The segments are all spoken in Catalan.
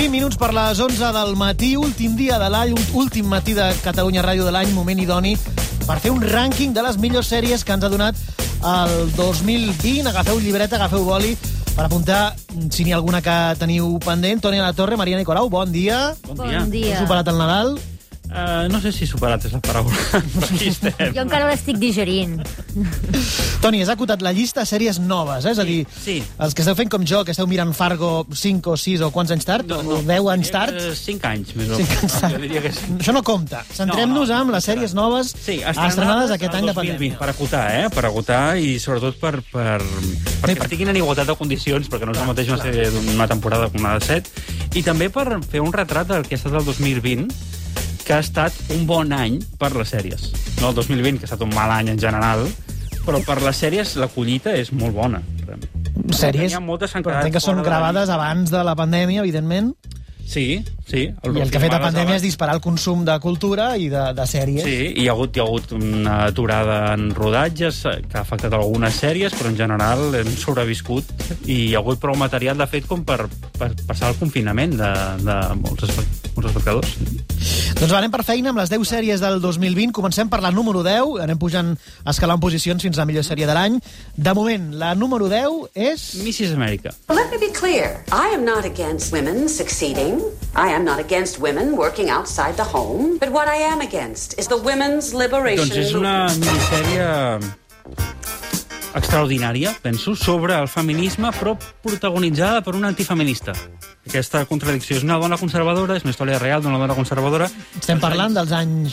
20 minuts per les 11 del matí, últim dia de l'any, últim matí de Catalunya Ràdio de l'any, moment idoni per fer un rànquing de les millors sèries que ens ha donat el 2020. Agafeu llibreta, agafeu boli per apuntar si n'hi ha alguna que teniu pendent. Toni a la Torre, Maria Nicolau, bon dia. Bon dia. Heu superat el Nadal? No sé si superat és la paraula, però aquí estem. Jo encara l'estic digerint. Toni, has acotat la llista de sèries noves, eh? És a dir, sí. Els que esteu fent com jo, que esteu mirant Fargo 5 o 6 o quants anys tard, o 10 anys tard... 5 anys, més o 5 anys tard. Jo diria que sí. Això no compta. Centrem-nos amb les sèries noves estrenades aquest any de pandèmia. Per acotar, Per acotar i sobretot perquè estiguin en igualtat de condicions, perquè no és el mateix una sèrie d'una temporada com una de 7, i també per fer un retrat del que ha estat el 2020, que ha estat un bon any per les sèries. No el 2020, que ha estat un mal any en general, però per les sèries la collita és molt bona. Sèries, però entenc que són gravades abans de la pandèmia, evidentment. Sí. I el que ha fet la pandèmia és disparar el consum de cultura i de sèries. Sí, hi ha hagut una aturada en rodatges que ha afectat algunes sèries, però en general hem sobreviscut i hi ha hagut prou material, de fet, com per passar el confinament de molts espectadors. Doncs anem per feina amb les 10 sèries del 2020. Comencem per la número 10. Anem pujant, escalant posicions fins a la millor sèrie de l'any. De moment, la número 10 és... Mrs. America. Let me be clear. I am not against women succeeding. I am not against women working outside the home. But what I am against is the women's liberation... Doncs és una minissèrie extraordinària, penso, sobre el feminisme, però protagonitzada per una antifeminista. Aquesta contradicció. És una dona conservadora, és una història real d'una dona conservadora. Estem parlant dels anys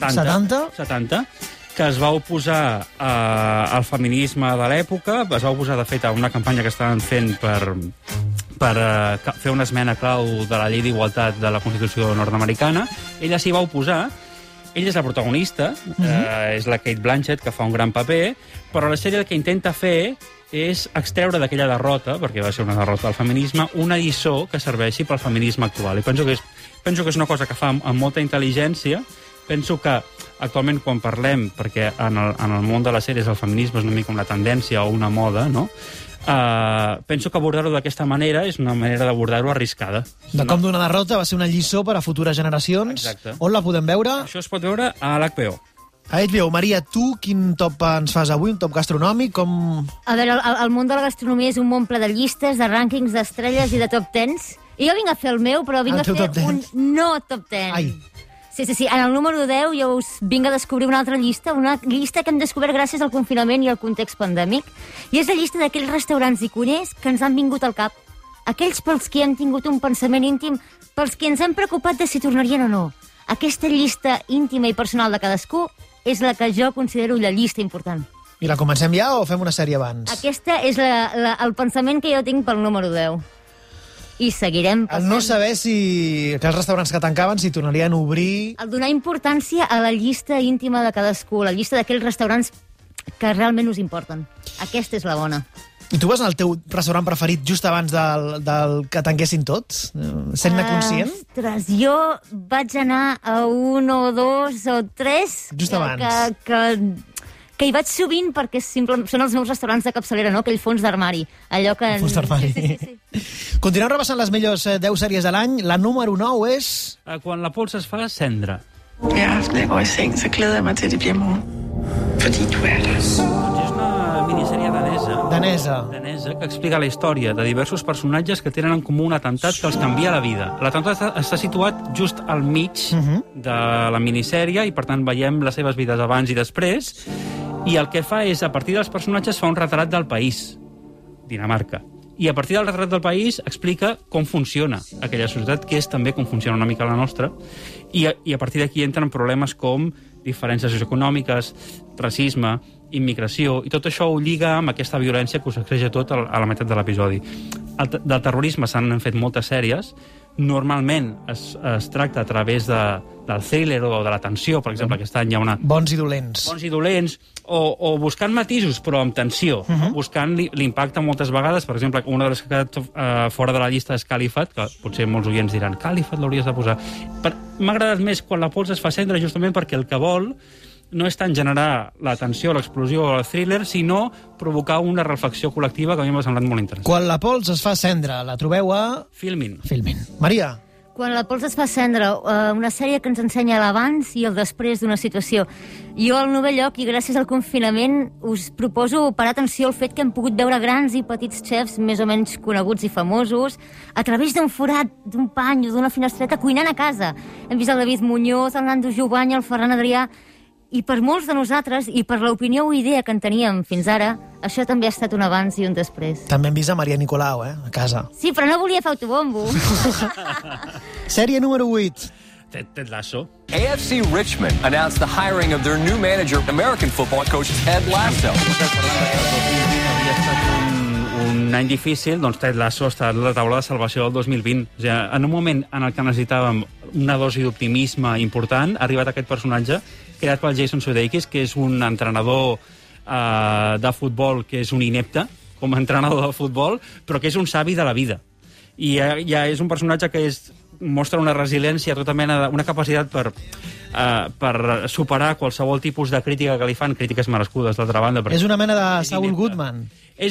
70, que es va oposar al feminisme de l'època, es va oposar, de fet, a una campanya que estaven fent per fer una esmena clau de la llei d'igualtat de la Constitució nord-americana. Ella s'hi va oposar. Ella és la protagonista, és la Cate Blanchett, que fa un gran paper, però la sèrie el que intenta fer és extreure d'aquella derrota, perquè va ser una derrota del feminisme, una lliçó que serveixi pel feminisme actual. I penso que és una cosa que fa amb molta intel·ligència. Penso que actualment quan parlem, perquè en el món de les sèries el feminisme és una mica una tendència o una moda, no? Penso que abordar-ho d'aquesta manera és una manera d'abordar-ho arriscada. De com d'una derrota va ser una lliçó per a futures generacions. Exacte. On la podem veure? Això es pot veure a l'HBO. A HBO. Maria, tu quin top ens fas avui? Un top gastronòmic? A veure, el món de la gastronomia és un món ple de llistes, de rànquings, d'estrelles i de top 10s. I jo vinc a fer el meu, però vinc a fer un no top 10. Ai. Sí. En el número 10 jo us vinc a descobrir una altra llista, una llista que hem descobert gràcies al confinament i al context pandèmic, i és la llista d'aquells restaurants iconers que ens han vingut al cap. Aquells pels qui hem tingut un pensament íntim, pels qui ens hem preocupat de si tornarien o no. Aquesta llista íntima i personal de cadascú és la que jo considero la llista important. I la comencem ja o fem una sèrie abans? Aquesta és el pensament que jo tinc pel número 10. I seguirem passant. El no saber si aquells restaurants que tancaven si tornarien a obrir... El donar importància a la llista íntima de cadascú, la llista d'aquells restaurants que realment us importen. Aquesta és la bona. I tu vas al teu restaurant preferit just abans del que tanquessin tots? Sent-ne conscient? Ostres, jo vaig anar a un o dos o tres... Just abans. Que hi vaig sovint perquè són els meus restaurants de capçalera, no? Aquell fons d'armari. Allò que... Fons d'armari. Sí. Continuem repassant les millors 10 sèries de l'any. La número 9 és... Quan la pols es fa cendra. Hver aften jeg går i seng, så glæder jeg mig til, at det bliver morgen. Fordi du er der. És una minissèrie danesa que explica la història de diversos personatges que tenen en comú un atemptat que els canvia la vida. L'atemptat està situat just al mig de la minissèrie i, per tant, veiem les seves vides abans i després. I el que fa és, a partir dels personatges, fa un retrat del país, Dinamarca. I a partir del retrat del país explica com funciona aquella societat, que és també com funciona una mica la nostra, i a partir d'aquí entren problemes com diferències socioeconòmiques, racisme, immigració, i tot això ho lliga amb aquesta violència que us sacseja tot a la meitat de l'episodi. Del terrorisme s'han fet moltes sèries. Normalment es tracta a través del thriller o de la tensió. Per exemple, aquest any hi ha una... Bons i dolents. Bons i dolents, o buscant matisos, però amb tensió. Buscant l'impacte moltes vegades. Per exemple, una de les que ha quedat fora de la llista és Califat, que potser molts oients diran Califat l'hauries de posar. M'ha agradat més quan la pols es fa cendra, justament perquè el que vol no és tant generar la tensió, l'explosió o el thriller, sinó provocar una reflexió col·lectiva que a mi m'ha semblat molt interessant. Quan la pols es fa cendra, la trobeu a... Filmin. Maria. Quan la pols es fa cendra, una sèrie que ens ensenya l'abans i el després d'una situació. Jo, al novè lloc, i gràcies al confinament, us proposo parar atenció al fet que hem pogut veure grans i petits xefs més o menys coneguts i famosos a través d'un forat, d'un pany o d'una finestreta cuinant a casa. Hem vist el David Muñoz, el Nando Jubany, el Ferran Adrià... I per molts de nosaltres, i per l'opinió o idea que en teníem fins ara, això també ha estat un abans i un després. També hem vist a Maria Nicolau, a casa. Sí, però no volia fer autobombo. Sèrie número 8. Ted Lasso. AFC Richmond announced the hiring of their new manager, American football coach Ted Lasso. Havia estat un any difícil, doncs Ted Lasso ha estat la taula de salvació del 2020. O sigui, en un moment en el que necessitàvem una dosi d'optimisme important, ha arribat aquest personatge creat pel Jason Sudeikis, que és un entrenador de futbol que és un inepte, com a entrenador de futbol, però que és un savi de la vida. I ja és un personatge que mostra una resiliència, tota mena una capacitat per superar qualsevol tipus de crítica que li fan, crítiques merescudes, d'altra banda. És una mena de Saul Goodman.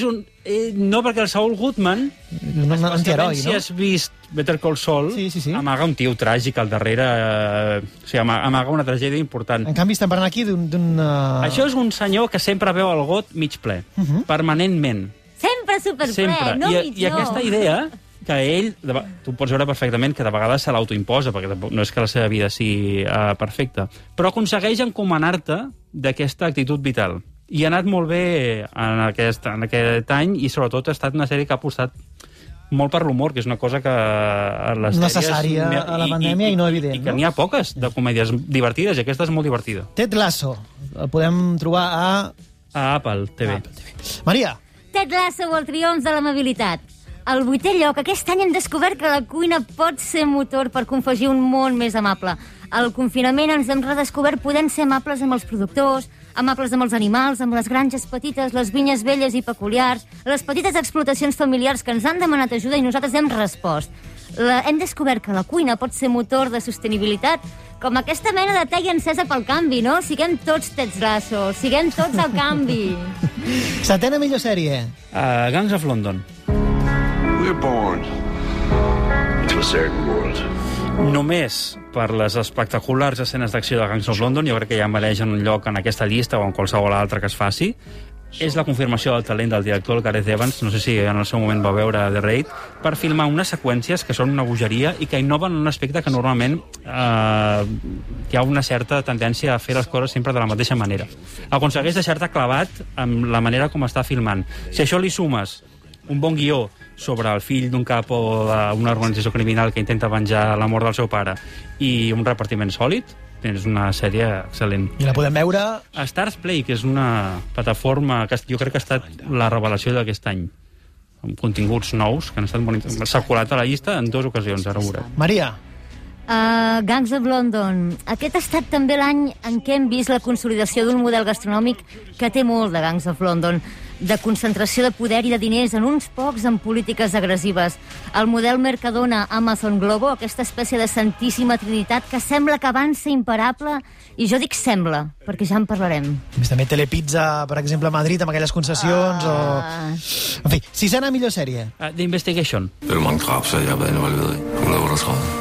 No, perquè el Saul Goodman, antiheroi, si has vist Better Call Saul, amaga un tio tràgic al darrere, o sigui, amaga una tragèdia important. En canvi, estem parlant aquí d'un... Això és un senyor que sempre veu el got mig ple, permanentment. Sempre superple, no mig no. I aquesta idea que ell, tu pots veure perfectament que de vegades se l'autoimposa, perquè no és que la seva vida sigui perfecta, però aconsegueix encomanar-te d'aquesta actitud vital. I ha anat molt bé en aquest any, i sobretot ha estat una sèrie que ha apostat molt per l'humor, que és una cosa que a les necessària a la pandèmia i no evident. I que n'hi ha poques de comèdies divertides, i aquesta és molt divertida. Ted Lasso, el podem trobar a Apple TV. Maria. Ted Lasso, el triomf de l'amabilitat. Al 8è lloc, aquest any hem descobert que la cuina pot ser motor per confegir un món més amable. Al confinament ens hem redescobert podent ser amables amb els productors, amables amb els animals, amb les granges petites, les vinyes velles i peculiars, les petites explotacions familiars que ens han demanat ajuda i nosaltres hem respost. Hem descobert que la cuina pot ser motor de sostenibilitat, com aquesta mena de teia encesa pel canvi, no? Siguem tots Ted Lasso, siguem tots al canvi. 7ª millor sèrie. Gangs of London. We're born into a certain world. Només per les espectaculars escenes d'acció de Gangs of London, jo crec que ja mereixen un lloc en aquesta llista o en qualsevol altra que es faci. És la confirmació del talent del director, el Gareth Evans, no sé si en el seu moment va veure The Raid, per filmar unes seqüències que són una bogeria i que innoven un aspecte que normalment hi ha una certa tendència a fer les coses sempre de la mateixa manera. Aconsegueix deixar-te clavat amb la manera com està filmant. Si això li sumes un bon guió sobre el fill d'un cap o d'una organització criminal que intenta venjar la mort del seu pare i un repartiment sòlid, és una sèrie excel·lent. I la podem veure a Stars Play, que és una plataforma que jo crec que ha estat la revelació d'aquest any, amb continguts nous que han estat molt interessants. S'ha colat a la llista en 2 ocasions, ara ho veurem. Maria. Gangs of London. Aquest ha estat també l'any en què hem vist la consolidació d'un model gastronòmic que té molt de Gangs of London, de concentració de poder i de diners en uns pocs amb polítiques agressives. El model Mercadona Amazon Globo, aquesta espècie de santíssima trinitat que sembla que avança imparable, i jo dic sembla, perquè ja en parlarem. També Telepizza, per exemple, a Madrid, amb aquelles concessions, o... En fi, 6ª millor sèrie. The Investigation. Det er mange drabsager, jeg har været involveret i. 138.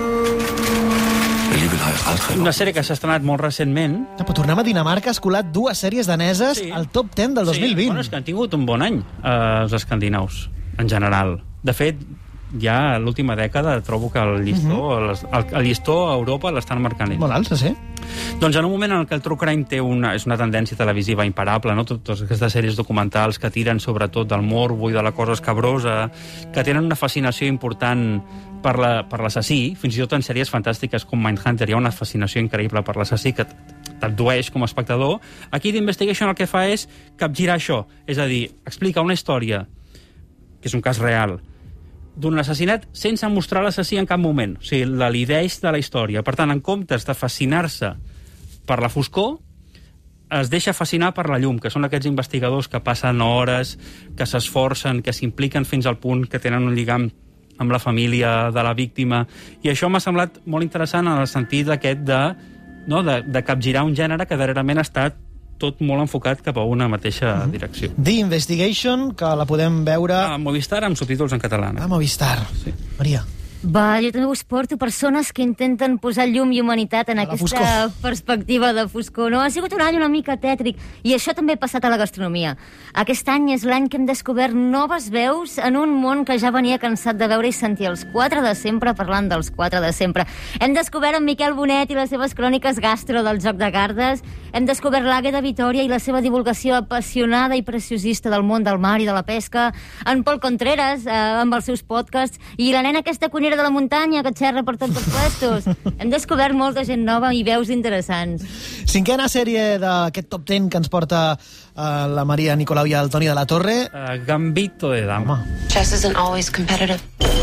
Una sèrie que s'ha estrenat molt recentment. Però tornem a Dinamarca, ha escolat 2 sèries daneses al top 10 del 2020. Sí, bueno, és que han tingut un bon any, els escandinaus, en general. De fet, ja l'última dècada trobo que el llistó a Europa l'estan marcant ells. Molt alt, sí. Doncs en un moment en el que el true crime és una tendència televisiva imparable, no? Totes aquestes sèries documentals que tiren sobretot del morbo i de la cosa escabrosa, que tenen una fascinació important per l'assassí, fins i tot en sèries fantàstiques com Mindhunter hi ha una fascinació increïble per l'assassí que t'abdueix com a espectador. Aquí d'Investigation el que fa és capgirar això, és a dir, explica una història, que és un cas real, d'un assassinat sense mostrar l'assassí en cap moment. O sigui, l'alideix de la història. Per tant, en comptes de fascinar-se per la foscor, es deixa fascinar per la llum, que són aquests investigadors que passen hores, que s'esforcen, que s'impliquen fins al punt que tenen un lligam amb la família de la víctima. I això m'ha semblat molt interessant en el sentit aquest de no? de capgirar un gènere que darrerament ha estat tot molt enfocat cap a una mateixa direcció. The Investigation, que la podem veure... A Movistar amb subtítols en català. A Movistar. Sí. Maria. Va, jo també us porto persones que intenten posar llum i humanitat en aquesta perspectiva de foscor. No? Ha sigut un any una mica tètric, i això també ha passat a la gastronomia. Aquest any és l'any que hem descobert noves veus en un món que ja venia cansat de veure i sentir els 4 de sempre parlant dels 4 de sempre. Hem descobert en Miquel Bonet i les seves cròniques gastro del Joc de Cardes, hem descobert l'Àgueda Vitòria i la seva divulgació apassionada i preciosista del món del mar i de la pesca, en Pol Contreras amb els seus podcasts, i la nena aquesta cuinera de la muntanya que xerra per tots els puestos. Hem descobert molta gent nova i veus interessants. 5a sèrie d'aquest top 10 que ens porta la Maria Nicolau i el Toni de la Torre. Gambito de Dama. Chess isn't always competitive.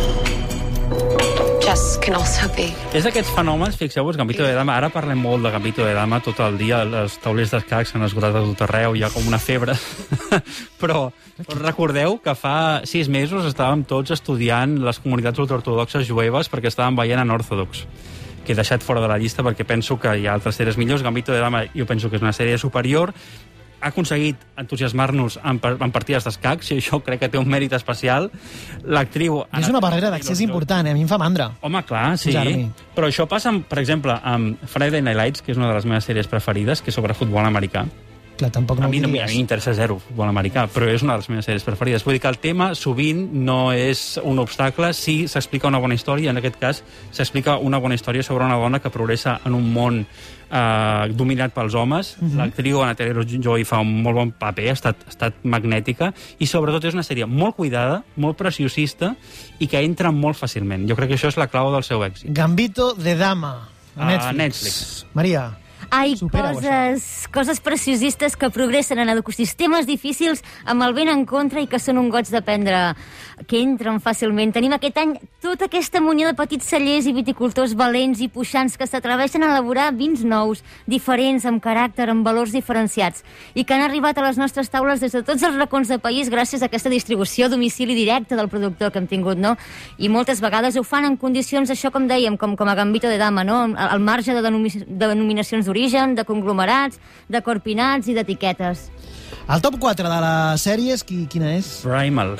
Chess can also be. És d'aquests fenòmens, fixeu-vos, Gambito de Dama, ara parlem molt de Gambito de Dama tot el dia, les taulers d'escacs s'han esgotat a tot arreu, hi ha com una febre, però recordeu que fa 6 mesos estàvem tots estudiant les comunitats ultraortodoxes jueves perquè estàvem veient Unorthodox, que he deixat fora de la llista perquè penso que hi ha altres sèries millors. Gambito de Dama jo penso que és una sèrie superior, ha aconseguit entusiasmar-nos en partides d'escacs, i això crec que té un mèrit especial. L'actriu... És una barrera d'accés important, a mi em fa mandra. Home, clar, sí. Però això passa, per exemple, amb Friday Night Lights, que és una de les meves sèries preferides, que és sobre futbol americà. Clar, tampoc no a mi m'interessa zero futbol americà, però és una de les meves sèries preferides. Vull dir que el tema sovint no és un obstacle si s'explica una bona història. En aquest cas, s'explica una bona història sobre una dona que progressa en un món dominat pels homes. L'actriu Anna Taylor-Joy fa un molt bon paper, ha estat magnètica, i sobretot és una sèrie molt cuidada, molt preciosista, i que entra molt fàcilment. Jo crec que això és la clau del seu èxit. Gambito de Dama, a Netflix. Maria. Ai, coses preciosistes que progressen en ecosistemes difícils amb el vent en contra i que són un goig d'aprendre, que entren fàcilment. Tenim aquest any tota aquesta munió de petits cellers i viticultors valents i puixants que s'atreveixen a elaborar vins nous, diferents, amb caràcter, amb valors diferenciats, i que han arribat a les nostres taules des de tots els racons del país gràcies a aquesta distribució a domicili directe del productor que hem tingut, no? I moltes vegades ho fan en condicions, això com dèiem, com a Gambito de Dama, no? Al marge de denominacions d'origen, de conglomerats, de corpinats i d'etiquetes. El top 4 de les sèries, quina és? Primal.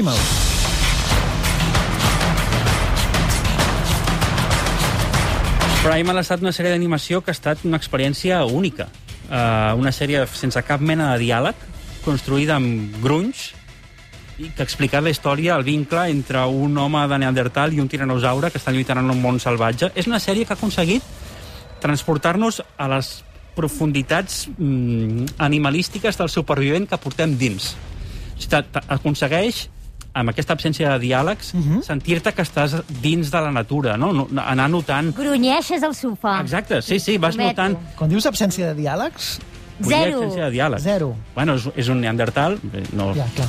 Primal ha estat una sèrie d'animació que ha estat una experiència única. Una sèrie sense cap mena de diàleg, construïda amb grunys, i que ha explicat la història, el vincle entre un home de Neandertal i un tiranosaure que estan lluitant en un món salvatge. És una sèrie que ha aconseguit transportar-nos a les profunditats animalístiques del supervivent que portem dins. O sigui, aconsegueix, amb aquesta absència de diàlegs, sentir-te que estàs dins de la natura, no? Anar notant... Grunyeixes al sofà. Exacte, sí, vas notant... Quan dius absència de diàlegs... Zero. Absència de diàlegs. Zero. Bueno, és un Neandertal, no... Ja, clar.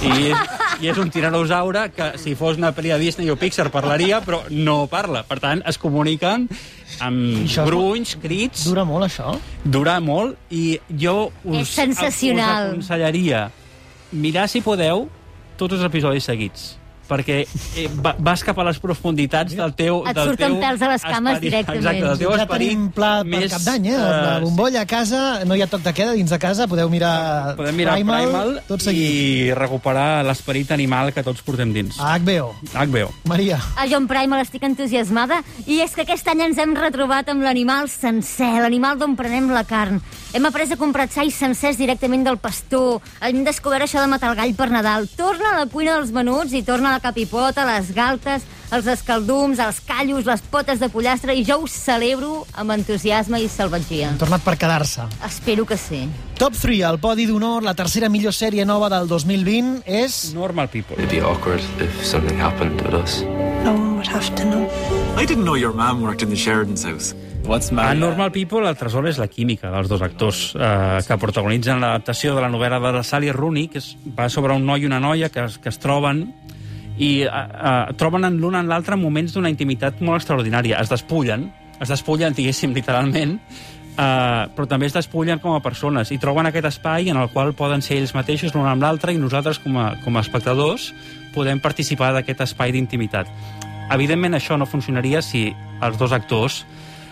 I és un tiranosaure que, si fos una pel·li de Disney o Pixar, parlaria, però no parla. Per tant, es comuniquen amb grunys, crits... Dura molt, això? Dura molt, i jo us aconsellaria mirar, si podeu, tots els episodis seguits, perquè vas cap a les profunditats del teu... Et surten pèls a les cames directament. Exacte, del teu esperit. Ja tenim pla per Cap d'Any, La bombolla a casa, no hi ha toc de queda dins de casa, podeu mirar Primal tot seguit. I recuperar l'esperit animal que tots portem dins. A HBO. Maria. Jo en Primal estic entusiasmada, i és que aquest any ens hem retrobat amb l'animal sencer, l'animal d'on prenem la carn. Hem après a comprar xais sencers directament del pastor, hem descobert això de matar el gall per Nadal, torna a la cuina dels menuts i torna a la capipota, les galtes, els escaldums, els callos, les potes de pollastre, i jo ho celebro amb entusiasme i salvatgia. Han tornat per quedar-se. Espero que sí. Top 3, al podi d'honor, la tercera millor sèrie nova del 2020 és... Normal People. It'd be awkward if something happened with us. No one would have to know. I didn't know your mom worked in the Sheridan's house. A Normal People, el tresor és la química dels dos actors que protagonitzen l'adaptació de la novel·la de Sally Rooney, que va sobre un noi i una noia que es troben i troben l'un en l'altre moments d'una intimitat molt extraordinària. Es despullen, diguéssim, literalment, però també es despullen com a persones i troben aquest espai en el qual poden ser ells mateixos l'un amb l'altre, i nosaltres, com a espectadors, podem participar d'aquest espai d'intimitat. Evidentment, això no funcionaria si els dos actors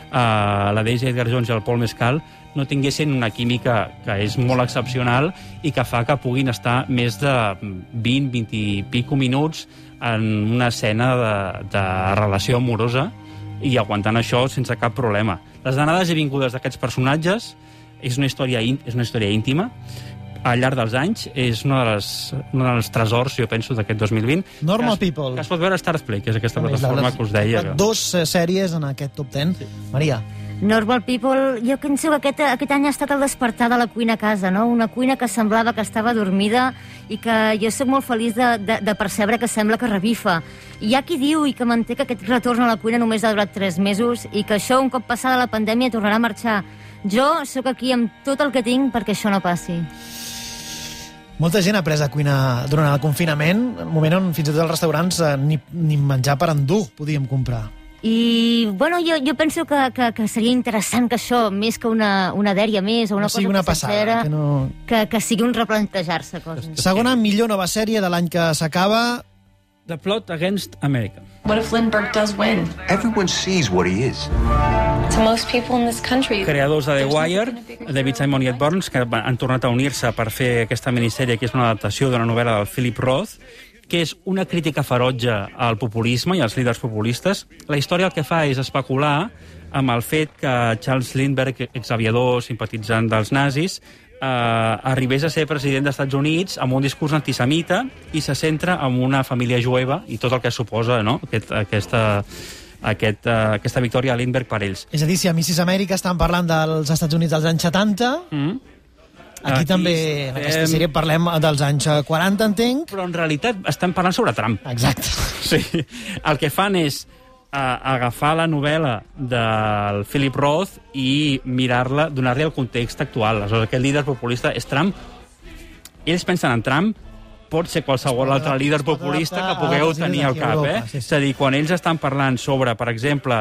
la Daisy Edgar Jones i el Paul Mescal no tinguessin una química que és molt excepcional i que fa que puguin estar més de 20 i pico minuts en una escena de relació amorosa i aguantant això sense cap problema. Les anades i vingudes d'aquests personatges és una història íntima. Al llarg dels anys és un dels tresors, jo penso, d'aquest 2020. Normal People. Que es pot veure a Starzplay, que és aquesta plataforma que us deia. 2 sèries en aquest top 10. Sí. Maria. Normal People, jo penso que aquest any ha estat el despertar de la cuina a casa, no? Una cuina que semblava que estava dormida i que jo soc molt feliç de percebre que sembla que revifa. Hi ha qui diu i que manté que aquest retorn a la cuina només ha durat 3 mesos i que això, un cop passada la pandèmia, tornarà a marxar. Jo sóc aquí amb tot el que tinc perquè això no passi. Molta gent ha après a cuinar durant el confinament, un moment on fins i tot els restaurants ni menjar per endur podíem comprar. I, bueno, jo penso que seria interessant que això, més que una dèria més o una cosa una passada, que sigui un replantejar-se coses. Segona millor nova sèrie de l'any que s'acaba. The Plot Against America. What if Lindbergh does win? Everyone sees what he is. To most people in this country. Creadors de The Wire, David Simon i Ed Burns, que han tornat a unir-se per fer aquesta minissèrie, que és una adaptació d'una novel·la del Philip Roth, que és una crítica ferotge al populisme i als líders populistes. La història el que fa és especular amb el fet que Charles Lindbergh, exaviador, simpatitzant dels nazis, arribés a ser president dels Estats Units amb un discurs antisemita i se centra en una família jueva i tot el que suposa, no? Aquesta victòria de Lindbergh per ells. És a dir, si a Mrs. Amèrica estan parlant dels Estats Units dels anys 70... Aquí també, en aquesta sèrie, parlem dels anys 40, entenc. Però en realitat estem parlant sobre Trump. Exacte. Sí. El que fan és agafar la novel·la del Philip Roth i mirar-la, donar-li el context actual. Aleshores, aquest líder populista és Trump. Ells pensen en Trump, pot ser qualsevol altre líder populista que pugueu tenir al cap. És a dir, quan ells estan parlant sobre, per exemple,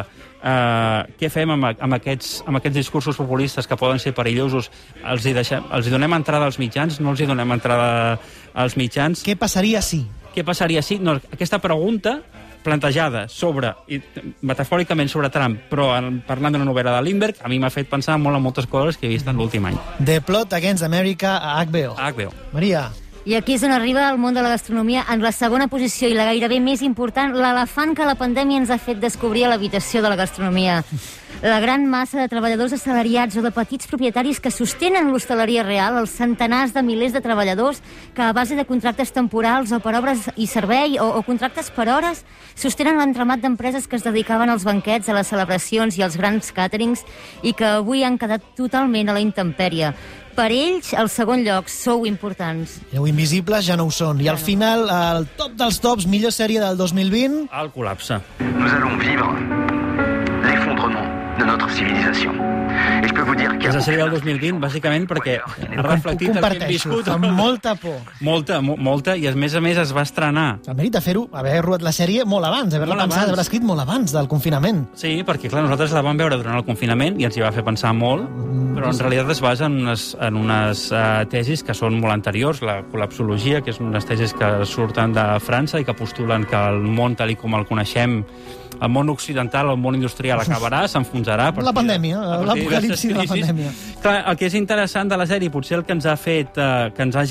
què fem amb aquests discursos populistes que poden ser perillosos, els hi donem entrada als mitjans, no els hi donem entrada als mitjans. Què passaria si? Què passaria si? No, aquesta pregunta plantejada metafòricament sobre Trump, però parlant d'una novel·la de Lindbergh, a mi m'ha fet pensar molt en moltes coses que he vist en l'últim any. The Plot Against America a HBO. Maria. I aquí és on arriba el món de la gastronomia en la segona posició i la gairebé més important, l'elefant que la pandèmia ens ha fet descobrir a l'habitació de la gastronomia. La gran massa de treballadors assalariats o de petits propietaris que sostenen l'hostaleria real, els centenars de milers de treballadors que a base de contractes temporals o per obres i servei o contractes per hores sostenen l'entramat d'empreses que es dedicaven als banquets, a les celebracions i als grans càterings i que avui han quedat totalment a la intempèrie. Per ells, al segon lloc, sou importants. Éreu invisibles, ja no ho són. I al final, el top dels tops, millor sèrie del 2020... El col·lapse. Nous allons vivre l'effondrement de notre civilisation. Et je peux vous dire que... És la sèrie del 2020, bàsicament, perquè ha reflectit el que hem viscut. Amb molta por. Molta, i a més es va estrenar. El mèrit de fer-ho, haver rodat la sèrie molt abans, haver-la pensat, haver-la escrit molt abans del confinament. Sí, perquè, clar, nosaltres la vam veure durant el confinament i ens hi va fer pensar molt, però en realitat es basa en unes tesis que són molt anteriors, la col·lapsologia, que és unes tesis que surten de França i que postulen que el món tal com el coneixem, el món occidental, el món industrial acabarà, s'enfonsarà. La pandèmia, l'apocalipsi de la pandèmia. Clar, el que és interessant de la sèrie, potser el que ens ha fet que ens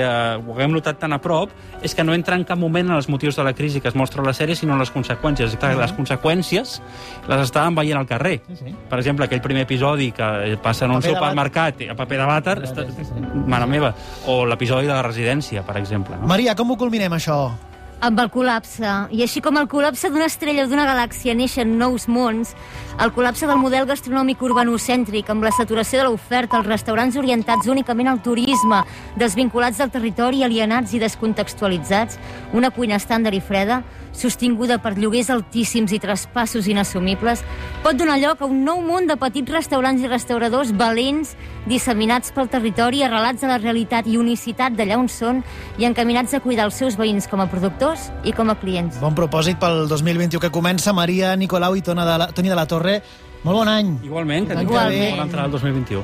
ho haguem notat tan a prop, és que no entra en cap moment en els motius de la crisi que es mostra a la sèrie, sinó en les conseqüències. Clar, les conseqüències les estàvem veient al carrer. Per exemple, aquell primer episodi que passa en un supermercat a paper de vàter, mare meva, o l'episodi de la residència, per exemple. Maria, com ho culminem, això? Amb el col·lapse. I així com el col·lapse d'una estrella o d'una galàxia neixen nous mons, el col·lapse del model gastronòmic urbanocèntric, amb la saturació de l'oferta, els restaurants orientats únicament al turisme, desvinculats del territori, alienats i descontextualitzats, una cuina estàndard i freda, sostinguda per lloguers altíssims i traspassos inassumibles, pot donar lloc a un nou món de petits restaurants i restauradors valents, disseminats pel territori, arrelats a la realitat i unicitat d'allà on són i encaminats a cuidar els seus veïns com a productors i com a clients. Bon propòsit pel 2021 que comença. Maria, Nicolau i Toni de la Torre, molt bon any. Igualment, que tingueu bona entrada al 2021.